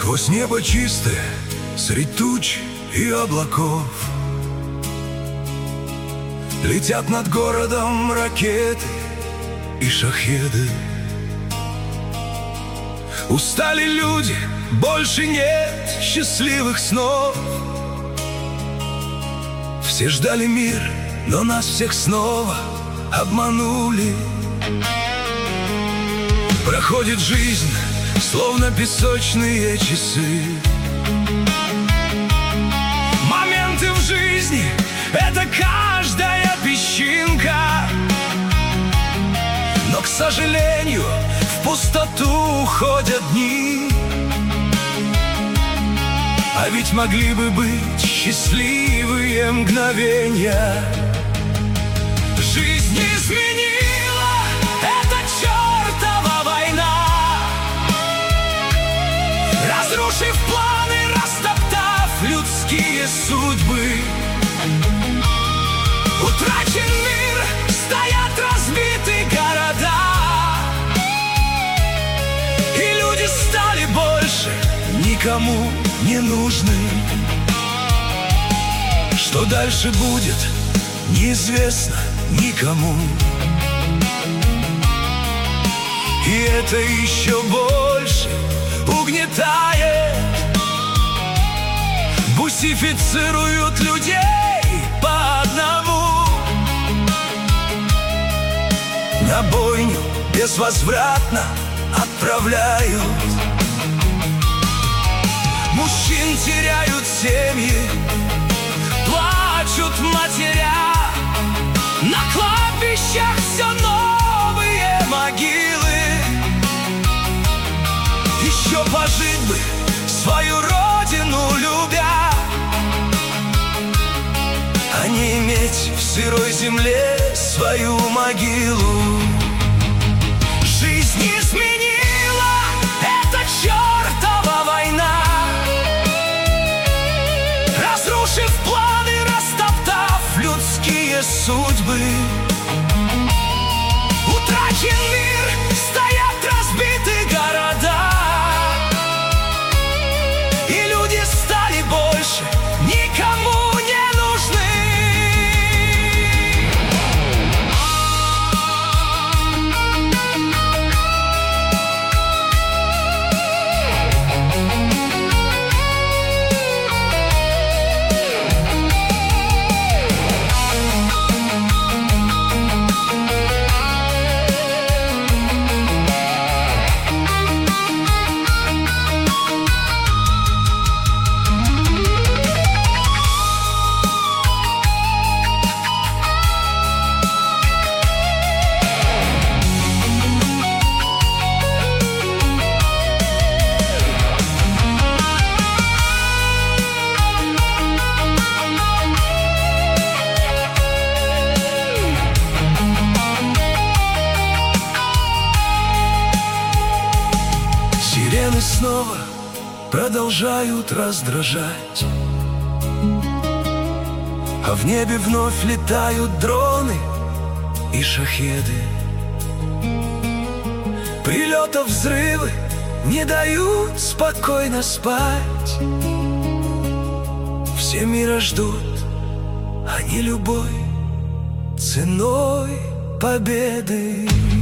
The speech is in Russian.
Сквозь небо чистое, средь туч и облаков летят над городом ракеты и шахеды. Устали люди, больше нет счастливых снов. Все ждали мир, но нас всех снова обманули. Проходит жизнь, словно песочные часы. Моменты в жизни — это каждая песчинка. Но, к сожалению, в пустоту уходят дни. А ведь могли бы быть счастливые мгновения. Жизнь изменила эта чертова война, разрушив планы, растоптав людские судьбы. Утрачен мир, стоят разбиты города, и люди стали больше никому не нужны. Что дальше будет, неизвестно никому. И это еще больше угнетает. Бусифицируют людей по одному, на бойню безвозвратно отправляют. Мужчин теряют семьи, плачут матеря. На кладбищах все новые могилы. Еще пожить бы, свою родину любя, а не иметь в сырой земле свою могилу. Жизнь изменила эта чертова война, разрушив планы, растоптав людские судьбы. Утрачен мир, стоят разбиты города, и люди стали больше никому не нужны. Сирены снова продолжают раздражать, а в небе вновь летают дроны и шахеды. Прилетов взрывы не дают спокойно спать. Все мира ждут, а не любой ценой победы.